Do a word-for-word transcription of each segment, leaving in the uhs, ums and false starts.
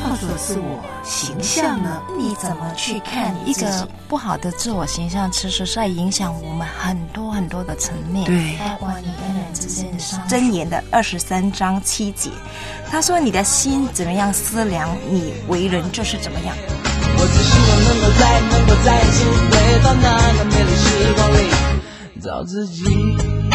做自我形象呢？ 你怎么去看一个不好的自我形象，其实在影响我们很多很多的层面， 对， 包括你跟人之间的相处。 箴言的二十三章七节，他说：“你的心怎么样思量，你为人就是怎么样。” 我只希望能够再能够再次回到那个美丽时光里，找自己。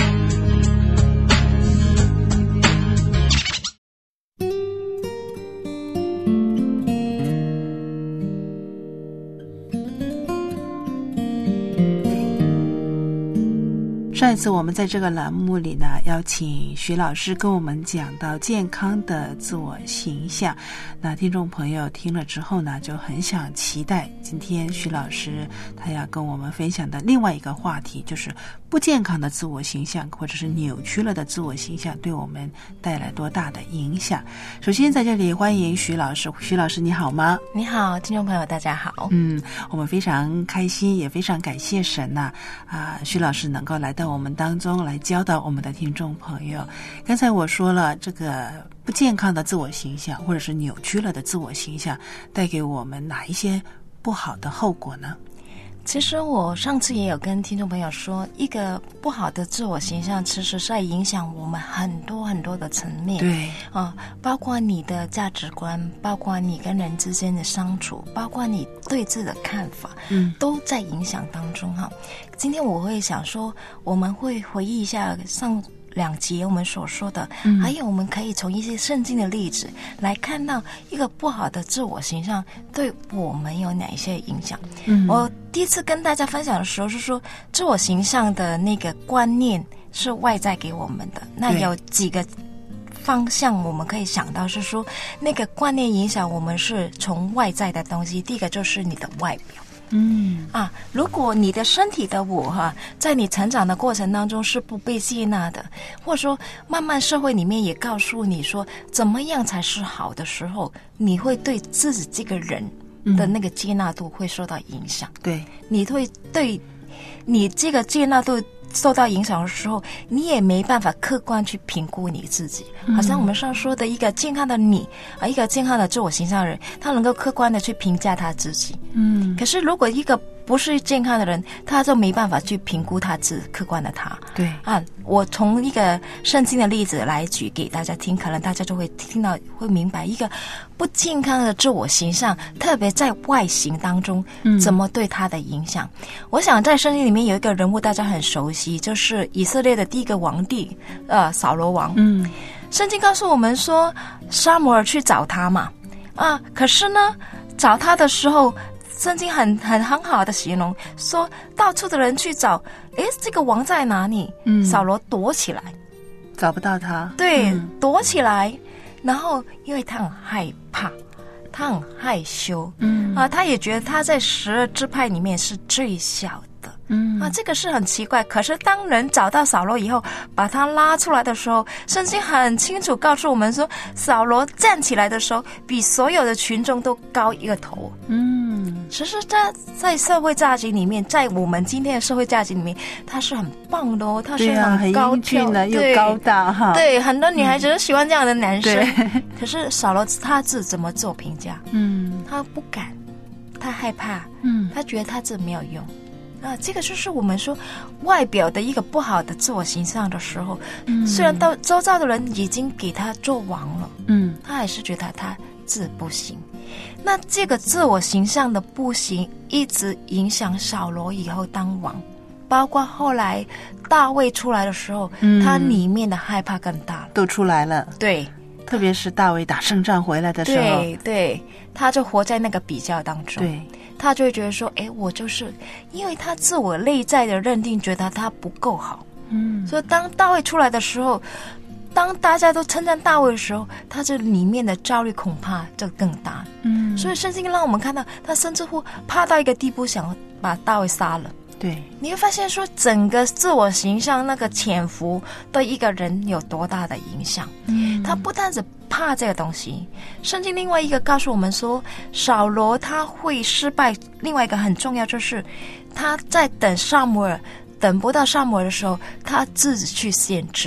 上一次我们在这个栏目里呢，邀请徐老师跟我们讲到健康的自我形象，那听众朋友听了之后呢，就很想期待今天徐老师他要跟我们分享的另外一个话题，就是不健康的自我形象或者是扭曲了的自我形象对我们带来多大的影响。首先在这里欢迎徐老师。徐老师你好吗？ 你好，听众朋友大家好。 嗯，我们非常开心也非常感谢神呐、啊，啊，徐老师能够来到我们当中来教导我们的听众朋友。刚才我说了，这个不健康的自我形象或者是扭曲了的自我形象带给我们哪一些不好的后果呢？ 其实我上次也有跟听众朋友说，一个不好的自我形象其实在影响我们很多很多的层面。 对啊，包括你的价值观，包括你跟人之间的相处，包括你对自己的看法， 嗯， 都在影响当中哈。今天我会想说，我们会回忆一下上两节我们所说的、嗯、还有我们可以从一些圣经的例子来看到一个不好的自我形象对我们有哪一些影响。嗯，我第一次跟大家分享的时候是说，自我形象的那个观念是外在给我们的，那有几个方向我们可以想到是说，那个观念影响我们是从外在的东西。第一个就是你的外表。嗯啊，如果你的身体的我哈，在你成长的过程当中是不被接纳的，或者说慢慢社会里面也告诉你说怎么样才是好的时候，你会对自己这个人的那个接纳度会受到影响。嗯、对，你会对你这个接纳度受到影响的时候，你也没办法客观去评估你自己。好像我们上说的一个健康的你啊，一个健康的自我形象的人，他能够客观的去评价他自己。嗯，可是如果一个不是健康的人，他就没办法去评估他自客观的他。对啊，我从一个圣经的例子来举给大家听，可能大家就会听到会明白一个不健康的自我形象，特别在外形当中怎么对他的影响。嗯、我想在圣经里面有一个人物大家很熟悉，就是以色列的第一个皇帝呃扫罗王。嗯，圣经告诉我们说，撒母耳去找他嘛，啊，可是呢，找他的时候，圣经很很很好的形容，说到处的人去找，诶，这个王在哪里？嗯，扫罗躲起来， 找不到他。 对，嗯、躲起来，然后因为他很害怕，他很害羞，嗯啊，他也觉得他在十二支派里面是最小的。嗯啊，这个是很奇怪。可是当人找到扫罗以后，把他拉出来的时候，圣经很清楚告诉我们说，扫罗站起来的时候，比所有的群众都高一个头。嗯，其实在在社会价值里面，在我们今天的社会价值里面，他是很棒的哦，他是很高挑的、啊、 又高大哈。 对，很多女孩子都喜欢这样的男生。嗯、可是扫罗他自怎么做评价？嗯，他不敢，他害怕，嗯，他觉得他自己没有用。啊，这个就是我们说外表的一个不好的自我形象的时候，嗯、虽然到周遭的人已经给他做王了，嗯，他还是觉得他自不行。那这个自我形象的不行，一直影响扫罗以后当王，包括后来大卫出来的时候，嗯、他里面的害怕更大了， 都出来了。 对， 特别是大卫打胜仗回来的时候， 对对，他就活在那个比较当中。对。他就会觉得说，哎，我就是因为他自我内在的认定，觉得他不够好，嗯，所以当大卫出来的时候，当大家都称赞大卫的时候，他这里面的焦虑恐怕就更大，嗯，所以圣经让我们看到，他甚至乎怕到一个地步，想把大卫杀了。对，你会发现说，整个自我形象那个潜伏对一个人有多大的影响。嗯，他不但只怕这个东西，圣经另外一个告诉我们说，扫罗他会失败。另外一个很重要就是他在等撒母耳，等不到撒母耳的时候，他自己去限制，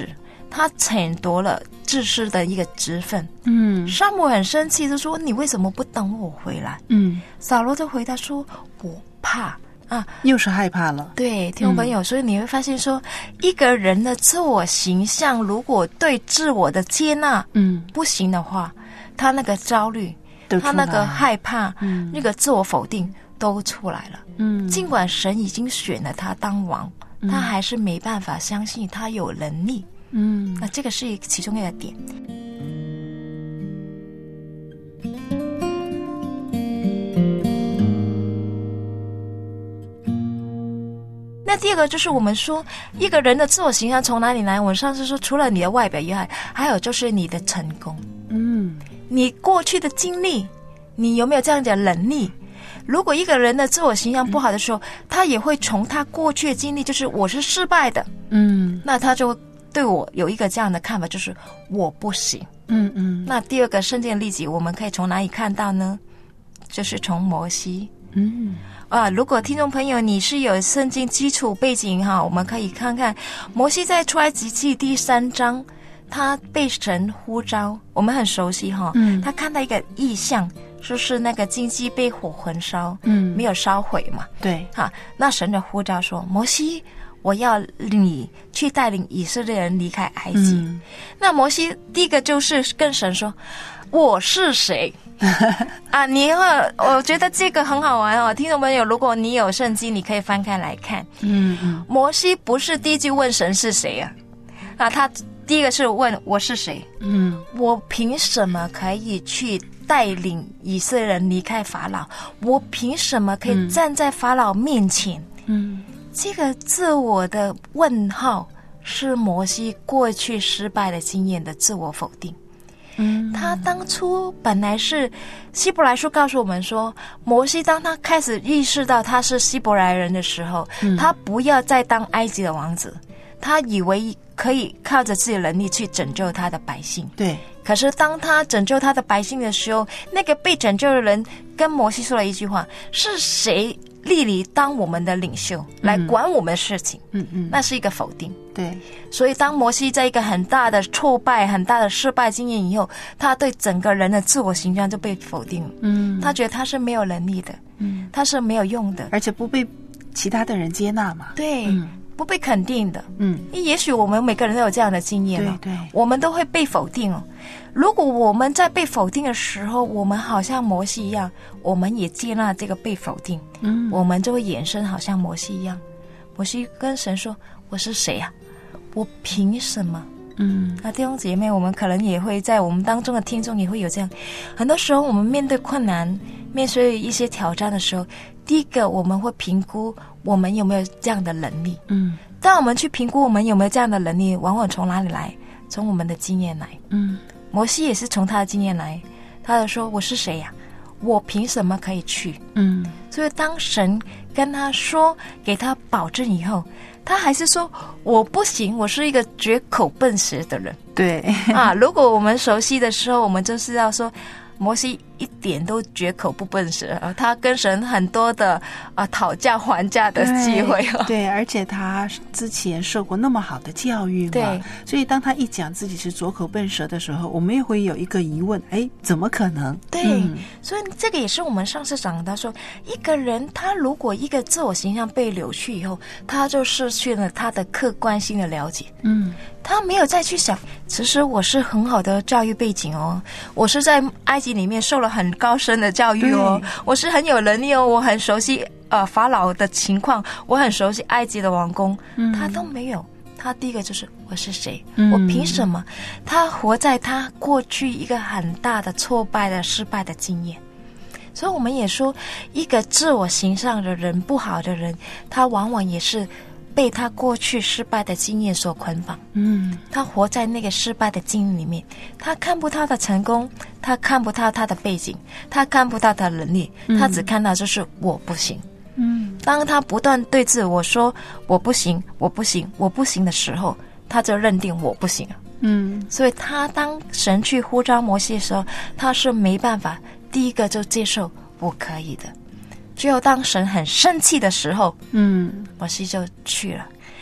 他抢夺了祭司的一个职分。 嗯， 撒母耳很生气，就说你为什么不等我回来？ 嗯， 扫罗就回答说我怕啊， 又是害怕了。 对，听众朋友、嗯、所以你会发现说，一个人的自我形象如果对自我的接纳嗯不行的话，他那个焦虑，他那个害怕、嗯、那个自我否定都出来了。嗯，尽管神已经选了他当王、嗯、他还是没办法相信他有能力。嗯，那这个是其中一个点。那第二个就是我们说一个人的自我形象从哪里来，我上次说除了你的外表以外，还有就是你的成功。嗯，你过去的经历，你有没有这样的能力？如果一个人的自我形象不好的时候、嗯、他也会从他过去的经历，就是我是失败的，嗯，那他就对我有一个这样的看法，就是我不行。嗯嗯。那第二个圣经的例子我们可以从哪里看到呢？就是从摩西。嗯啊，如果听众朋友你是有圣经基础背景哈，我们可以看看摩西在出埃及记第三章，他被神呼召，我们很熟悉哈。嗯，他看到一个异象，就是那个荆棘被火焚烧，嗯，没有烧毁嘛。对，哈，那神的呼召说，摩西，我要你去带领以色列人离开埃及。嗯、那摩西第一个就是跟神说，我是谁？啊，你我觉得这个很好玩哦，听众朋友，如果你有圣经，你可以翻开来看。嗯嗯，摩西不是第一句问神是谁啊？啊，他第一个是问我是谁？嗯，我凭什么可以去带领以色列人离开法老？我凭什么可以站在法老面前？嗯，这个自我的问号是摩西过去失败的经验的自我否定。嗯，他当初本来是希伯来书告诉我们说，摩西当他开始意识到他是希伯来人的时候、嗯、他不要再当埃及的王子，他以为可以靠着自己的能力去拯救他的百姓。对，可是当他拯救他的百姓的时候，那个被拯救的人跟摩西说了一句话，是谁立你当我们的领袖、嗯、来管我们的事情？嗯嗯，那是一个否定。对，所以当摩西在一个很大的挫败、很大的失败经验以后，他对整个人的自我形象就被否定了。嗯，他觉得他是没有能力的，嗯，他是没有用的， 而且不被其他的人接纳嘛。 对，嗯、不被肯定的。嗯，也许我们每个人都有这样的经验哦。对对，我们都会被否定哦。如果我们在被否定的时候，我们好像摩西一样，我们也接纳这个被否定，嗯，我们就会衍生好像摩西一样。摩西跟神说：“我是谁啊？我凭什么？”嗯，那弟兄姐妹，我们可能也会在我们当中的听众也会有这样，很多时候我们面对困难、面对一些挑战的时候，第一个我们会评估我们有没有这样的能力。嗯，当我们去评估我们有没有这样的能力，往往从哪里来？从我们的经验来。嗯，摩西也是从他的经验来，他就说：“我是谁呀、啊？我凭什么可以去？”嗯，所以当神跟他说，给他保证以后，他还是说我不行，我是一个绝口笨舌的人。对啊，如果我们熟悉的时候，我们就知道说摩西一点都绝口不笨舌啊，他跟神很多的啊讨价还价的机会、哦、 对, 对，而且他之前受过那么好的教育嘛，对，所以当他一讲自己是拙口笨舌的时候，我们也会有一个疑问，哎，怎么可能？ 对、嗯、所以这个也是我们上次讲到说，一个人他如果一个自我形象被扭曲以后，他就失去了他的客观性的了解。嗯，他没有再去想，其实我是很好的教育背景哦，我是在埃及里面受了很高深的教育哦，我是很有能力哦，我很熟悉呃法老的情况，我很熟悉埃及的王宫、嗯、他都没有。他第一个就是我是谁、嗯、我凭什么？他活在他过去一个很大的挫败的失败的经验。所以我们也说，一个自我形象的人，不好的人，他往往也是被他过去失败的经验所捆绑。嗯，他活在那个失败的经验里面，他看不到他的成功，他看不到他的背景，他看不到他的能力，他只看到就是我不行。嗯，当他不断对自我说我不行我不行我不行的时候，他就认定我不行。嗯，所以他当神去呼召摩西的时候，他是没办法第一个就接受我可以的。只有当神很生气的时候，嗯，摩西就去了。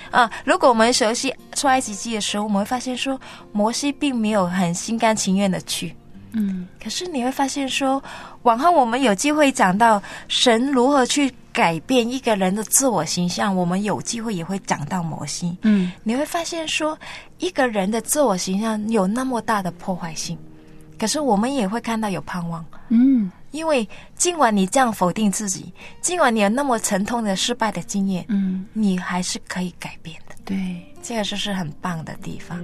啊，如果我们熟悉出埃及记的时候，我们会发现说，摩西并没有很心甘情愿的去。 嗯， 可是你会发现说，往后我们有机会讲到神如何去改变一个人的自我形象，我们有机会也会讲到摩西。 嗯， 你会发现说，一个人的自我形象有那么大的破坏性，可是我们也会看到有盼望。 嗯， 因为尽管你这样否定自己，尽管你有那么沉痛的失败的经验， 嗯， 你还是可以改变的。 对， 这个就是很棒的地方。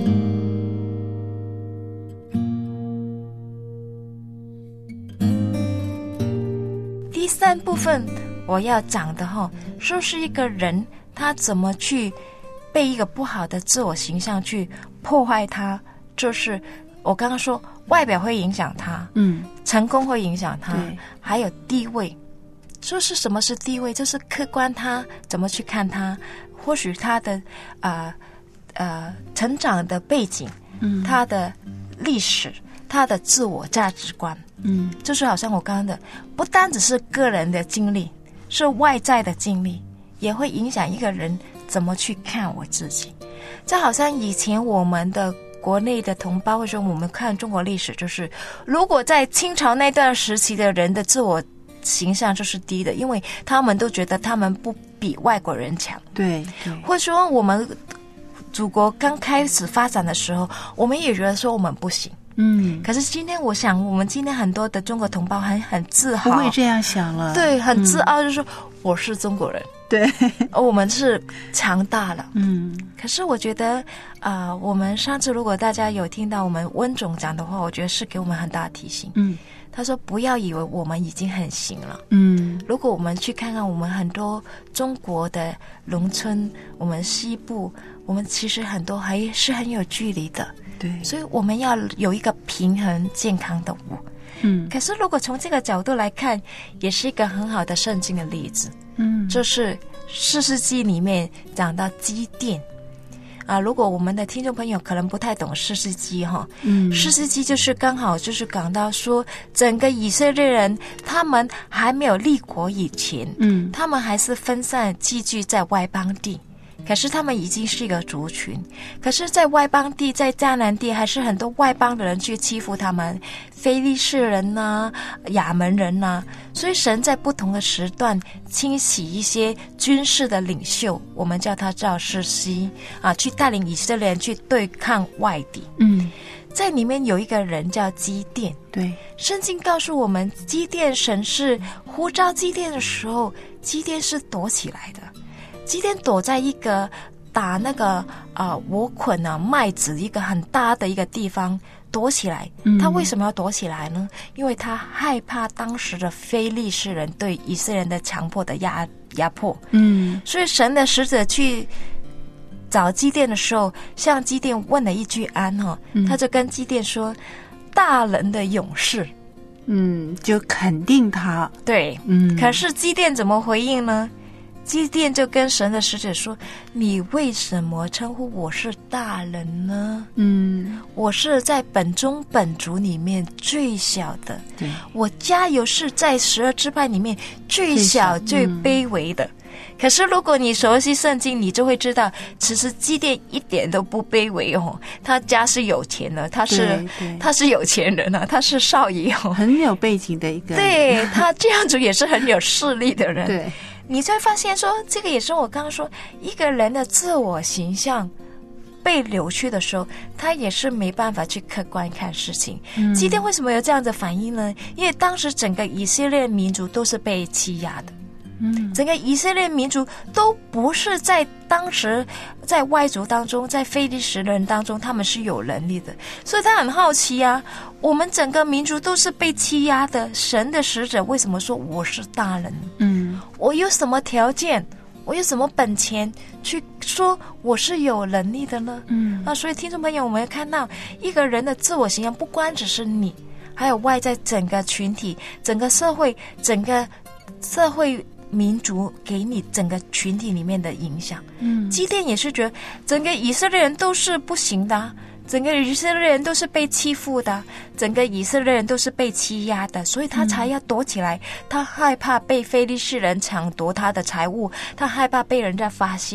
第三部分我要讲的哈，说是一个人他怎么去被一个不好的自我形象去破坏他，就是我刚刚说外表会影响他， 嗯， 成功会影响他， 对， 还有地位。说是什么是地位，就是客观他怎么去看他，或许他的呃呃成长的背景， 嗯， 他的历史，他的自我价值观， 嗯， 就是好像我刚刚的，不单只是个人的经历，是外在的经历，也会影响一个人怎么去看我自己。就好像以前我们的国内的同胞，或者说我们看中国历史，就是如果在清朝那段时期的人的自我形象就是低的，因为他们都觉得他们不比外国人强。 对对， 或者说我们祖国刚开始发展的时候，我们也觉得说我们不行。 嗯， 可是今天我想我们今天很多的中国同胞很很自豪， 不会这样想了， 对，很自傲，就是说我是中国人， 对， 我们是强大了。 嗯， 可是我觉得啊、呃，我们上次如果大家有听到我们温总讲的话，我觉得是给我们很大的提醒。 嗯， 他说不要以为我们已经很行了。 嗯， 如果我们去看看我们很多中国的农村，我们西部，我们其实很多还是很有距离的。 对， 所以我们要有一个平衡健康的我。 嗯， 可是如果从这个角度来看，也是一个很好的圣经的例子。 嗯， 就是士师记里面讲到基甸啊，如果我们的听众朋友可能不太懂士师记哈， 嗯， 士师记就是刚好就是讲到说，整个以色列人他们还没有立国以前， 嗯， 他们还是分散寄居在外邦地。可是他们已经是一个族群，可是在外邦地，在迦南地还是很多外邦的人去欺负他们，非利士人呐、啊、亚门人呐、啊，所以神在不同的时段兴起一些军事的领袖，我们叫他叫士师啊，去带领以色列人去对抗外敌。 嗯， 在里面有一个人叫基甸， 对， 圣经告诉我们，基甸神是呼召基甸的时候，基甸是躲起来的。基甸躲在一个打那个呃窝捆啊麦子一个很大的一个地方躲起来。他为什么要躲起来呢？因为他害怕当时的非利士人对以色列人的强迫的压压迫。 嗯， 所以神的使者去找基甸的时候，向基甸问了一句安哈、哦，他就跟基甸说：“大人的勇士。” 嗯，就肯定他。 对， 嗯， 可是基甸怎么回应呢？基甸就跟神的使者说：“你为什么称呼我是大人呢？ 嗯， 我是在本宗本族里面最小的， 对， 我家有是在十二支派里面最小、最卑微的。嗯、可是如果你熟悉圣经，你就会知道，其实基甸一点都不卑微哦，他家是有钱的，他是他是有钱人啊，他是少爷哦， 很有背景的一个人， 对他这样子也是很有势力的人， 对。” 你就会发现说，这个也是我刚刚说，一个人的自我形象被扭曲的时候，他也是没办法去客观看事情。嗯、基甸为什么有这样的反应呢？因为当时整个以色列民族都是被欺压的。嗯，整个以色列民族都不是在当时在外族当中，在非利士人当中，他们是有能力的，所以他很好奇啊，我们整个民族都是被欺压的，神的使者为什么说我是大人？嗯，我有什么条件？我有什么本钱去说我是有能力的呢？嗯，啊，所以听众朋友，我们看到一个人的自我形象，不光只是你，还有外在整个群体、整个社会、整个社会。民族给你整个群体里面的影响，嗯，基甸也是觉得整个以色列人都是不行的、啊，整个以色列人都是被欺负的，整个以色列人都是被欺压的，所以他才要躲起来。嗯、他害怕被非利士人抢夺他的财物，他害怕被人家发现，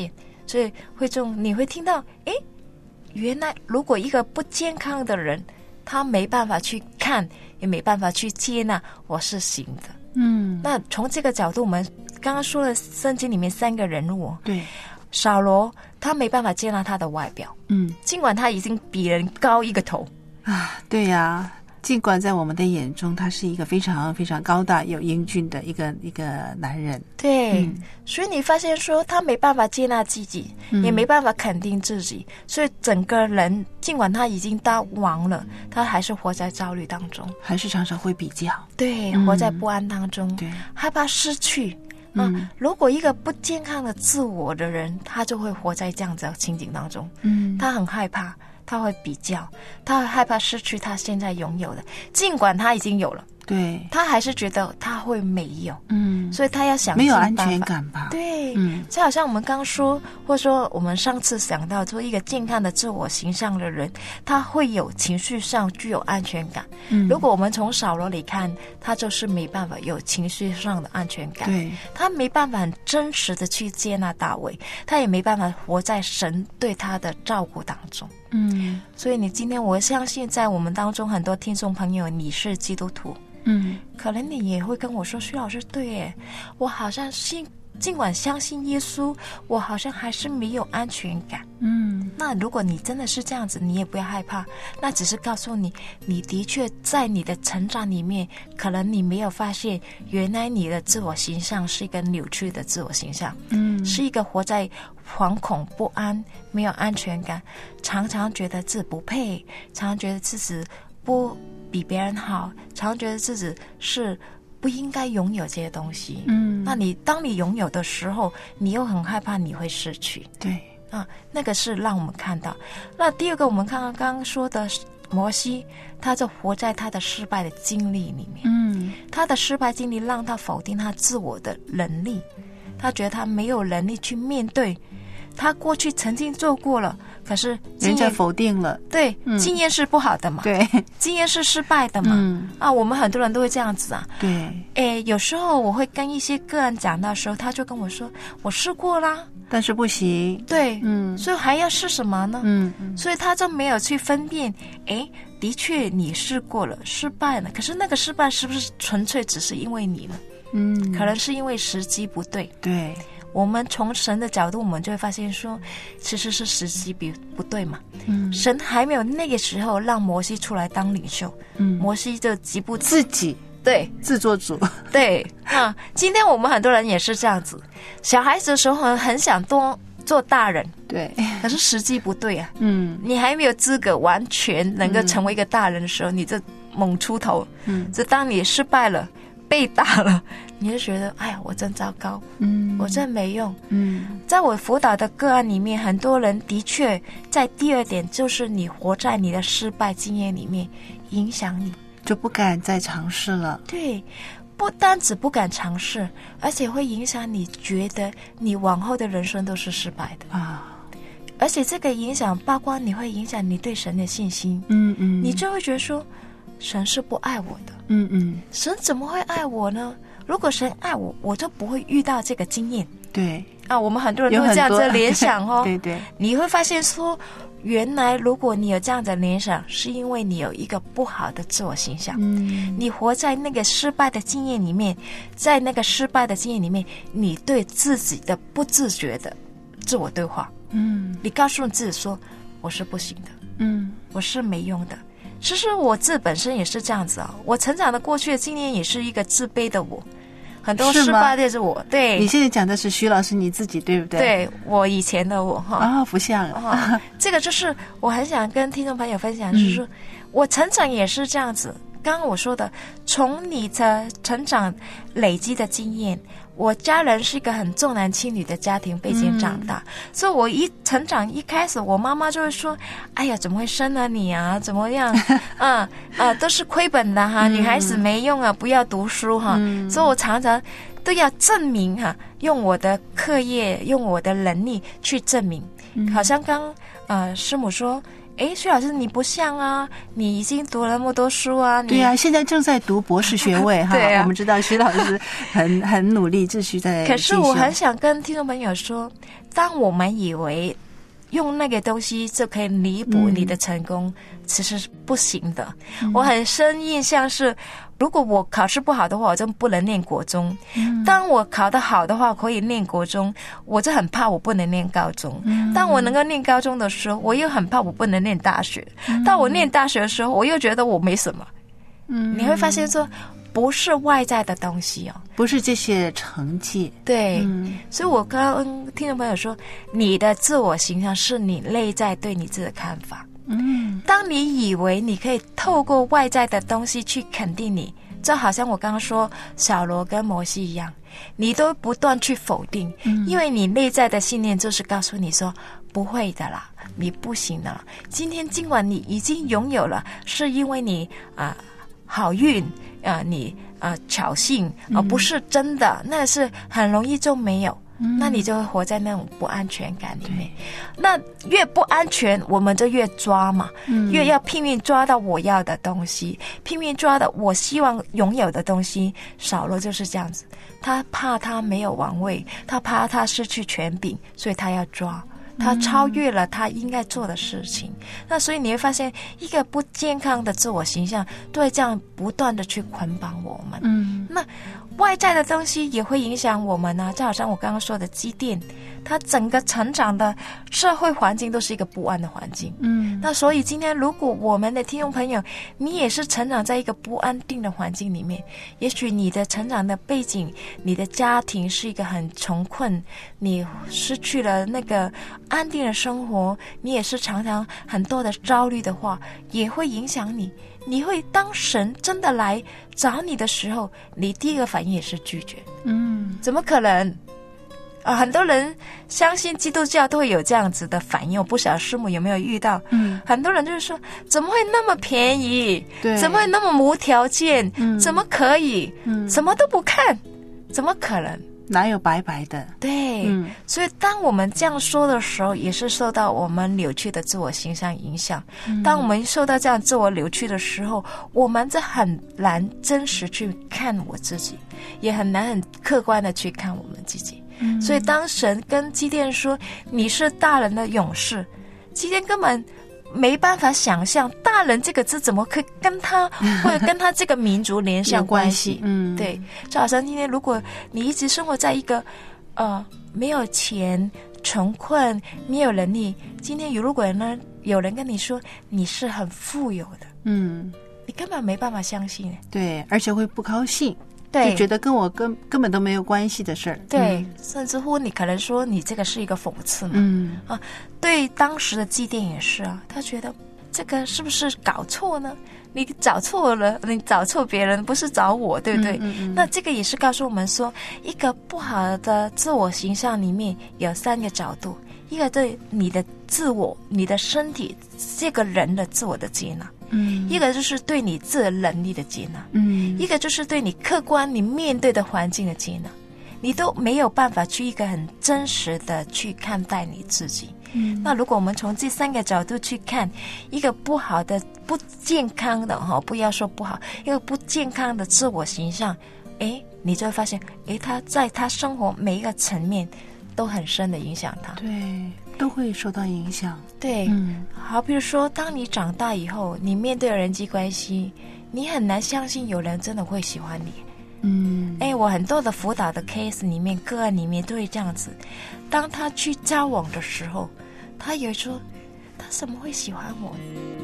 所以会中你会听到，诶，原来如果一个不健康的人，他没办法去看，也没办法去接纳我是行的。 嗯， 那从这个角度，我们刚刚说了圣经里面三个人物， 对， 扫罗他没办法接纳他的外表， 嗯， 尽管他已经比人高一个头啊，对呀、啊。尽管在我们的眼中，他是一个非常非常高大有英俊的一个一个男人， 对、 嗯， 所以你发现说他没办法接纳自己、嗯、也没办法肯定自己，所以整个人尽管他已经当王了，他还是活在焦虑当中， 还是常常会比较， 对、 嗯、 活在不安当中， 对， 害怕失去、 嗯啊、如果一个不健康的自我的人，他就会活在这样子的情景当中， 嗯， 他很害怕，他会比较，他会害怕失去他现在拥有的，尽管他已经有了， 对， 他还是觉得他会没有， 嗯， 所以他要想没有安全感吧？ 对， 嗯， 就好像我们刚说，或者说我们上次想到，做一个健康的自我形象的人，他会有情绪上具有安全感。嗯，如果我们从扫罗里看，他就是没办法有情绪上的安全感， 对， 他没办法很真实的去接纳大卫，他也没办法活在神对他的照顾当中。 嗯， 所以你今天我相信在我们当中很多听众朋友，你是基督徒， 嗯， 可能你也会跟我说，徐老师，对耶，我好像信尽管相信耶稣，我好像还是没有安全感。 嗯， 那如果你真的是这样子，你也不要害怕，那只是告诉你，你的确在你的成长里面，可能你没有发现，原来你的自我形象是一个扭曲的自我形象， 嗯， 是一个活在惶恐不安、没有安全感，常常觉得自己不配，常常觉得自己不比别人好，常常觉得自己是不应该拥有这些东西。 嗯， 那你当你拥有的时候，你又很害怕你会失去。 对啊，那个是让我们看到。那第二个，我们看看刚刚说的摩西，他就活在他的失败的经历里面。 嗯， 他的失败经历让他否定他自我的能力，他觉得他没有能力去面对。他过去曾经做过了，可是人家否定了。 对、嗯，经验是不好的嘛。 对， 经验是失败的嘛。 嗯， 啊，我们很多人都会这样子啊。 对， 诶，有时候我会跟一些个案讲到的时候，他就跟我说，我试过啦， 但是不行。 对， 嗯， 所以还要试什么呢？ 嗯嗯， 所以他就没有去分辨，诶，的确你试过了，失败了，可是那个失败是不是纯粹只是因为你呢？ 嗯， 可能是因为时机不对。 对。 我们从神的角度，我们就会发现说，其实是时机不不对嘛。 嗯， 神还没有那个时候让摩西出来当领袖，嗯，摩西就急不自己对自作主。 对啊，今天我们很多人也是这样子，小孩子的时候很很想多做大人， 对， 可是时机不对啊。 嗯， 你还没有资格完全能够成为一个大人的时候，嗯、你就猛出头。嗯，就当你失败了。被打了，你就觉得哎呀，我真糟糕，嗯，我真没用，嗯。在我辅导的个案里面，很多人的确在第二点，就是你活在你的失败经验里面，影响你， 就不敢再尝试了。 对，不单只不敢尝试，而且会影响你觉得你往后的人生都是失败的啊。而且这个影响，包括你会影响你对神的信心，嗯嗯，你就会觉得说，神是不爱我的。 嗯嗯， 神怎么会爱我呢？如果神爱我，我就不会遇到这个经验。 对啊，我们很多人都这样子联想哦。 对 对, 对， 你会发现说，原来如果你有这样的联想，是因为你有一个不好的自我形象。嗯，你活在那个失败的经验里面，在那个失败的经验里面，你对自己的不自觉的自我对话。嗯，你告诉自己说，我是不行的。嗯，我是没用的。其实我自本身也是这样子啊，我成长的过去的经验也是一个自卑的我，很多失败的是我。对， 你现在讲的是徐老师你自己，对不对？ 对，我以前的我哈。 啊，不像啊，这个就是我很想跟听众朋友分享，就是说、嗯、我成长也是这样子。刚刚我说的，从你的成长累积的经验，我家人是一个很重男轻女的家庭背景长大、嗯、所以我一成长一开始我妈妈就会说，哎呀怎么会生了你啊，怎么样啊啊都是亏本的哈、嗯、女孩子没用啊，不要读书哈、嗯、所以我常常都要证明哈，用我的课业用我的能力去证明、嗯、好像刚呃师母说， 诶，徐老师你不像啊，你已经读了那么多书啊。你对啊，现在正在读博士学位哈。 对啊， 我们知道徐老师很很努力，继续在。 可是我很想跟听众朋友说，当我们以为用那个东西就可以弥补你的成功，嗯、其实是不行的。嗯、我很深印象是，如果我考试不好的话，我就不能念国中；嗯、当我考得好的话，可以念国中，我就很怕我不能念高中。嗯、当我能够念高中的时候，我又很怕我不能念大学。嗯、当我念大学的时候，我又觉得我没什么。嗯，你会发现说，不是外在的东西哦， 不是这些成绩。 对，嗯、所以我刚刚听众朋友说，你的自我形象是你内在对你自己的看法。嗯，当你以为你可以透过外在的东西去肯定你，就好像我刚刚说小罗跟摩西一样，你都不断去否定，嗯、因为你内在的信念就是告诉你说不会的啦，你不行的啦。今天尽管你已经拥有了，是因为你啊、呃、好运啊、呃、你啊、呃、侥幸，而、呃、不是真的，嗯、那是很容易就没有。那你就会活在那种不安全感里面，那越不安全我们就越抓嘛，嗯、越要拼命抓到我要的东西，拼命抓到我希望拥有的东西。扫罗就是这样子，他怕他没有王位，他怕他失去权柄，所以他要抓，他超越了他应该做的事情。嗯、那所以你会发现，一个不健康的自我形象都会这样不断的去捆绑我们。嗯，那外在的东西也会影响我们啊，就好像我刚刚说的积淀，它整个成长的社会环境都是一个不安的环境。嗯，那所以今天如果我们的听众朋友，你也是成长在一个不安定的环境里面，也许你的成长的背景，你的家庭是一个很穷困，你失去了那个安定的生活，你也是常常很多的焦虑的话，也会影响你。你会当神真的来找你的时候，你第一个反应也是拒绝。嗯，怎么可能啊？很多人相信基督教都会有这样子的反应，我不晓得师母有没有遇到。嗯，很多人就是说，怎么会那么便宜？对，怎么会那么无条件？嗯，怎么可以？嗯，什么都不看，怎么可能？ 哪有白白的？ 对，嗯，所以当我们这样说的时候，也是受到我们扭曲的自我形象影响。嗯、当我们受到这样自我扭曲的时候，我们就很难真实去看我自己，也很难很客观的去看我们自己。嗯、所以当神跟基甸说你是大人的勇士，基甸根本没办法想象大人这个字怎么可以跟他或者跟他这个民族连上关系。嗯，对，就好像今天如果你一直生活在一个呃没有钱、穷困、没有能力，今天如果呢有人跟你说你是很富有的，嗯，你根本没办法相信。 对，而且会不高兴。 对， 就觉得跟我根根本都没有关系的事儿。 对、嗯，甚至乎你可能说你这个是一个讽刺嘛。嗯啊，对当时的祭奠也是啊，他觉得这个是不是搞错呢？你找错了，你找错别人，不是找我，对不对？嗯嗯嗯，那这个也是告诉我们说，一个不好的自我形象里面有三个角度：一个对你的自我、你的身体这个人的自我的接纳。嗯，一个就是对你自己能力的接纳，嗯，一个就是对你客观你面对的环境的接纳，你都没有办法去一个很真实的去看待你自己。嗯，那如果我们从这三个角度去看，一个不好的、不健康的哈，不要说不好，一个不健康的自我形象，诶，你就会发现，诶，他在他生活每一个层面都很深的影响他。 对。都会受到影响。 对，嗯，好，比如说当你长大以后，你面对人际关系，你很难相信有人真的会喜欢你。嗯，哎，我很多的辅导的 case 里面，个案里面都会这样子，当他去交往的时候，他也说他怎么会喜欢我？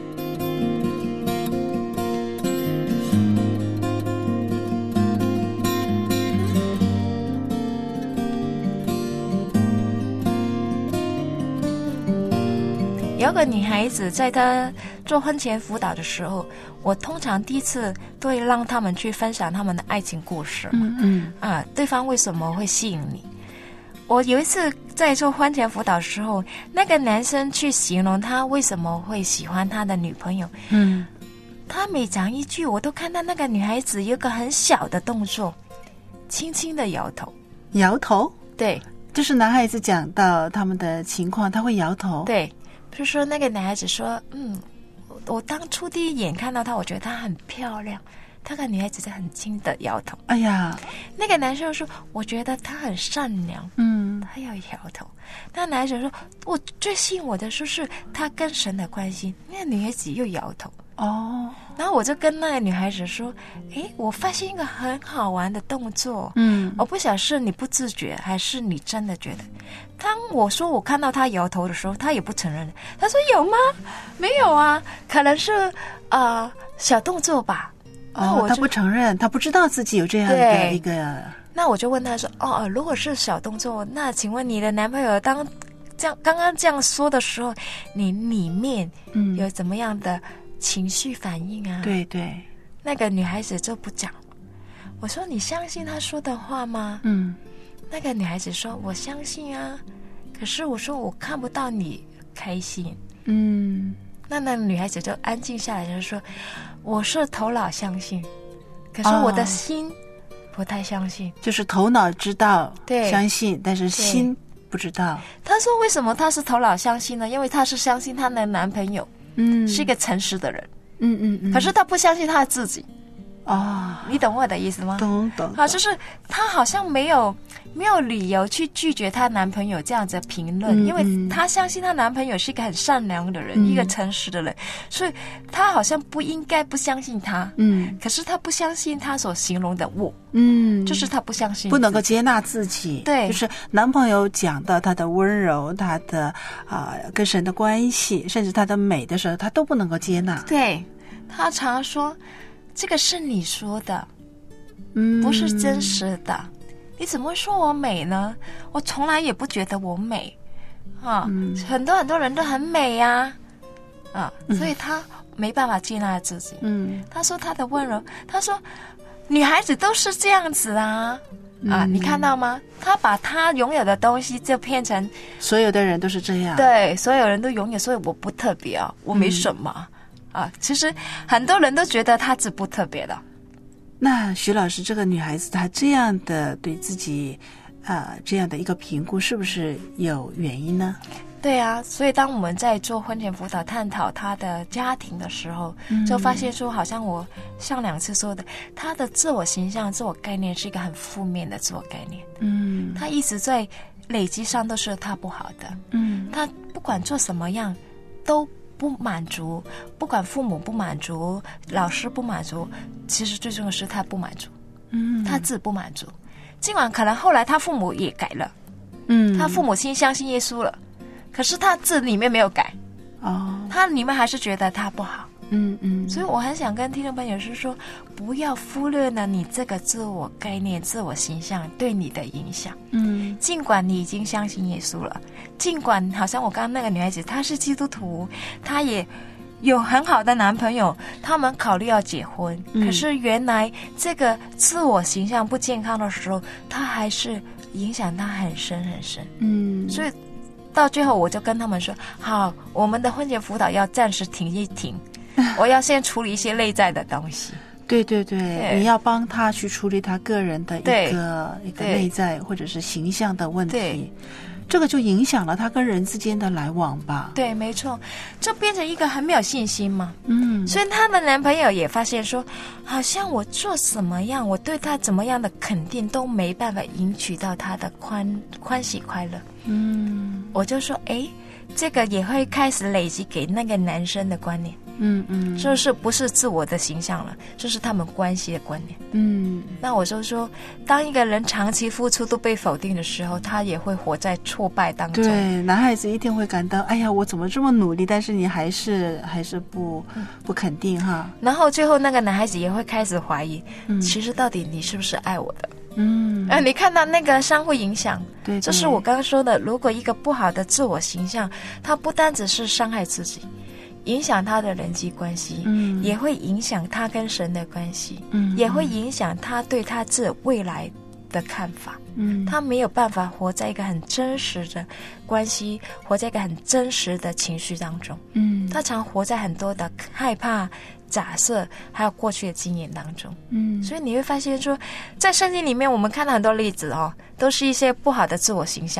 有个女孩子在她做婚前辅导的时候，我通常第一次都会让他们去分享他们的爱情故事嘛，嗯嗯啊，对方为什么会吸引你？我有一次在做婚前辅导的时候，那个男生去形容他为什么会喜欢他的女朋友，嗯，他每讲一句，我都看到那个女孩子有个很小的动作，轻轻的摇头。 摇头？ 对， 就是男孩子讲到他们的情况，他会摇头。 对。 比如说那个男孩子说，嗯，我我当初第一眼看到她，我觉得她很漂亮。那个女孩子就很轻的摇头。 哎呀， 那个男生说：“我觉得她很善良。” 嗯， 他要摇头。那男孩子说：“我最吸引我的就是她跟神的关系。”那个女孩子又摇头。 哦， 然后我就跟那个女孩子说：“诶，我发现一个很好玩的动作。 嗯， 我不晓得是你不自觉，还是你真的觉得。当我说我看到她摇头的时候，她也不承认。她说有吗？没有啊，可能是呃小动作吧。” 哦，他不承认，他不知道自己有这样的一个。 那我就问他说：“哦，如果是小动作，那请问你的男朋友当这样刚刚这样说的时候，你里面有怎么样的情绪反应啊？” 对对， 那个女孩子就不讲。我说：“你相信他说的话吗？” 嗯， 那个女孩子说：“我相信啊。”可是我说：“我看不到你开心。” 嗯。 那那个女孩子就安静下来，就说：“我是头脑相信，可是我的心不太相信。哦” 就是头脑知道， 对， 相信，但是心不知道。 她说：“为什么她是头脑相信呢？因为她是相信她的男朋友，嗯，是一个诚实的人， 嗯嗯嗯。 可是她不相信她自己。” 哦， 你懂我的意思吗？ 懂懂。 好，就是她好像没有没有理由去拒绝她男朋友这样子的评论，嗯，因为她相信她男朋友是一个很善良的人，嗯，一个诚实的人，所以她好像不应该不相信他。嗯，可是她不相信他所形容的我，嗯，就是她不相信， 不能够接纳自己。 对， 就是男朋友讲到他的温柔，他的啊、呃、跟神的关系，甚至他的美的时候，他都不能够接纳。 对，她常说。这个是你说的， 嗯， 不是真实的。你怎么会说我美呢？我从来也不觉得我美啊，嗯，很多很多人都很美呀，啊，啊，嗯，所以他没办法接纳自己。嗯，他说他的温柔，他说女孩子都是这样子啊，嗯，啊，你看到吗？他把他拥有的东西就变成所有的人都是这样， 对，所有人都拥有，所以我不特别啊，我没什么。嗯啊，其实很多人都觉得她是不特别的。 那徐老师，这个女孩子她这样的对自己，啊、呃，这样的一个评估，是不是有原因呢？ 对啊，所以当我们在做婚前辅导探讨她的家庭的时候，嗯，就发现说，好像我上两次说的，她的自我形象、自我概念是一个很负面的自我概念。嗯，她一直在累积上都是她不好的。嗯，她不管做什么样都不满足，不管父母不满足，老师不满足，其实最重要的是他不满足，嗯，他自己不满足。尽管可能后来他父母也改了，嗯，他父母亲相信耶稣了，可是他自己里面没有改，哦，他里面还是觉得他不好，嗯嗯。所以我很想跟听众朋友是说，不要忽略了你这个自我概念、自我形象对你的影响，嗯，尽管你已经相信耶稣了。尽管好像我刚刚那个女孩子她是基督徒，她也有很好的男朋友，他们考虑要结婚，嗯，可是原来这个自我形象不健康的时候，她还是影响她很深很深。嗯，所以到最后我就跟他们说，好，我们的婚前辅导要暂时停一停，我要先处理一些内在的东西。 对对 对, 对，你要帮他去处理他个人的一个一个内在或者是形象的问题。这个就影响了他跟人之间的来往吧。 对，没错，就变成一个很没有信心嘛。嗯，所以她的男朋友也发现说，好像我做什么样，我对他怎么样的肯定都没办法赢取到他的欢欢喜快乐。嗯，我就说，哎，这个也会开始累积给那个男生的观念。嗯嗯，就是不是自我的形象了，就是他们关系的观念。嗯，那我就说，当一个人长期付出都被否定的时候，他也会活在挫败当中。 对，男孩子一定会感到，哎呀，我怎么这么努力，但是你还是还是不不肯定哈。 然后最后那个男孩子也会开始怀疑，嗯，其实到底你是不是爱我的？嗯，呃，你看到那个相互影响， 对， 这是我刚刚说的。如果一个不好的自我形象，它不单只是伤害自己，影响他的人际关系，嗯，也会影响他跟神的关系，嗯，也会影响他对他自己未来的看法，嗯，他没有办法活在一个很真实的关系，活在一个很真实的情绪当中，嗯，他常活在很多的害怕、假设还有过去的经验当中，嗯，所以你会发现说，在圣经里面我们看到很多例子哦，都是一些不好的自我形象，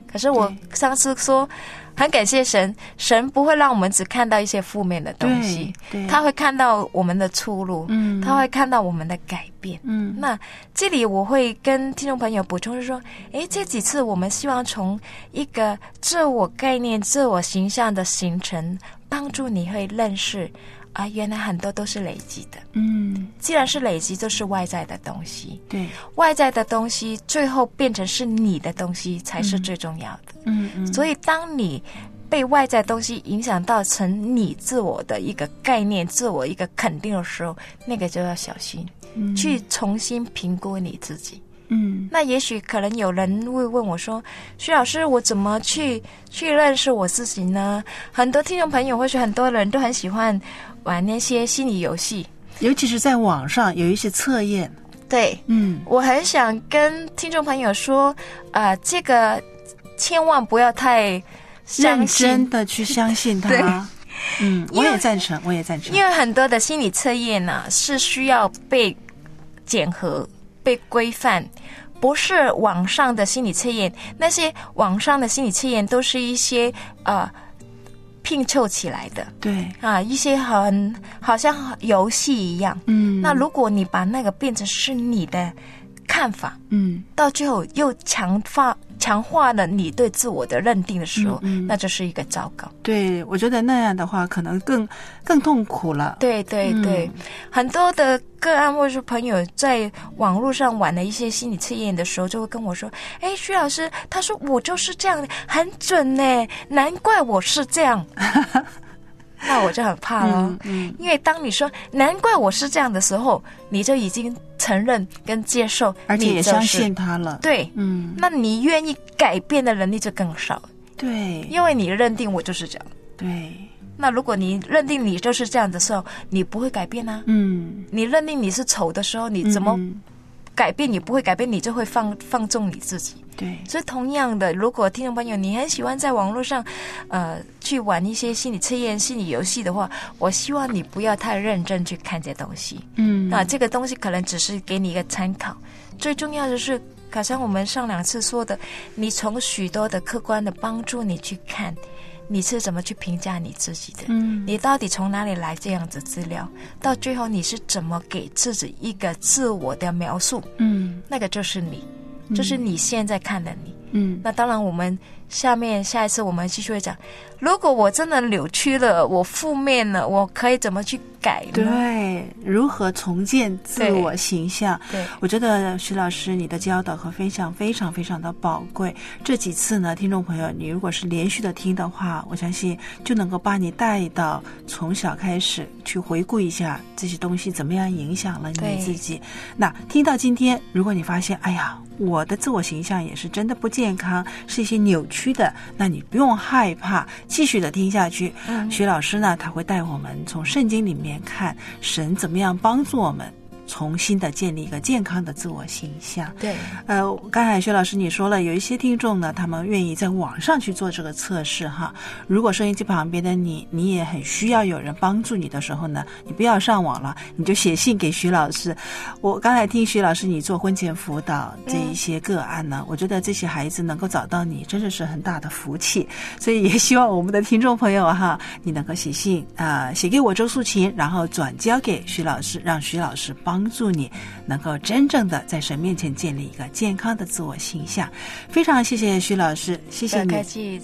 可是我上次说很感谢神，神不会让我们只看到一些负面的东西，他会看到我们的出路，嗯，他会看到我们的改变。嗯，那这里我会跟听众朋友补充是说，诶，这几次我们希望从一个自我概念、自我形象的形成，帮助你会认识啊，原来很多都是累积的。嗯，既然是累积，就是外在的东西。对，外在的东西最后变成是你的东西，才是最重要的。嗯嗯。所以，当你被外在东西影响到成你自我的一个概念、自我一个肯定的时候，那个就要小心，嗯、去重新评估你自己。嗯，那也许可能有人会问我说，徐老师，我怎么去去认识我自己呢？很多听众朋友或许很多人都很喜欢玩那些心理游戏， 尤其是在网上有一些测验。 对，嗯，我很想跟听众朋友说，呃，这个千万不要太认真的去相信它。嗯，我也赞成，我也赞成。 因为很多的心理测验呢、啊，是需要被检核、被规范。不是网上的心理测验，那些网上的心理测验都是一些呃拼凑起来的，对啊，一些很好像游戏一样。嗯，那如果你把那个变成是你的看法，嗯，到最后又强化强化了你对自我的认定的时候，嗯嗯，那就是一个糟糕。 对，我觉得那样的话可能更更痛苦了。 对对对，嗯，很多的个案或者是朋友在网络上玩了一些心理测验的时候，就会跟我说：“哎，徐老师，他说我就是这样，很准呢，难怪我是这样。”那我就很怕了，嗯嗯，因为当你说难怪我是这样的时候，你就已经承认跟接受， 而且也相信他了。 对，嗯，那你愿意改变的能力就更少。 对， 因为你认定我就是这样。 对， 那如果你认定你就是这样的时候，你不会改变啊。嗯，你认定你是丑的时候，你怎么改变？你不会改变，你就会放放纵你自己。对，所以同样的，如果听众朋友你很喜欢在网络上，呃，去玩一些心理测验、心理游戏的话，我希望你不要太认真去看这东西。嗯，那这个东西可能只是给你一个参考，最重要的是，好像我们上两次说的，你从许多的客观的帮助你去看，你是怎么去评价你自己的？嗯，你到底从哪里来这样子资料？到最后你是怎么给自己一个自我的描述？嗯，那个就是你。就是你现在看的你，嗯，那当然我们下面下一次我们继续会讲，如果我真的扭曲了，我负面了，我可以怎么去改呢？ 对，如何重建自我形象？对，我觉得徐老师你的教导和分享非常非常的宝贵。这几次呢，听众朋友，你如果是连续的听的话，我相信就能够把你带到从小开始去回顾一下这些东西怎么样影响了你自己。那听到今天，如果你发现，哎呀，我的自我形象也是真的不健康，是一些扭曲的，那你不用害怕，继续的听下去。嗯，徐老师呢，他会带我们从圣经里面看神怎么样帮助我们重新的建立一个健康的自我形象。对，呃，刚才薛老师你说了，有一些听众呢，他们愿意在网上去做这个测试哈。如果收音机旁边的你，你也很需要有人帮助你的时候呢，你不要上网了，你就写信给徐老师。我刚才听徐老师你做婚前辅导这一些个案呢，嗯，我觉得这些孩子能够找到你，真的是很大的福气。所以也希望我们的听众朋友哈，你能够写信啊，呃，写给我周素琴，然后转交给徐老师，让徐老师帮。帮助你能够真正的在神面前建立一个健康的自我形象。非常谢谢徐老师，谢谢你。 不客气。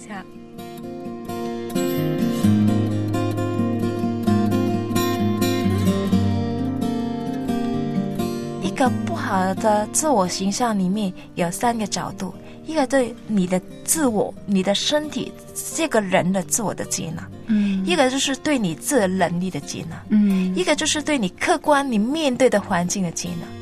一个不好的自我形象里面有三个角度，一个对你的自我、你的身体这个人的自我的接纳，嗯，一个就是对你自能力的接纳，嗯，一个就是对你客观你面对的环境的接纳，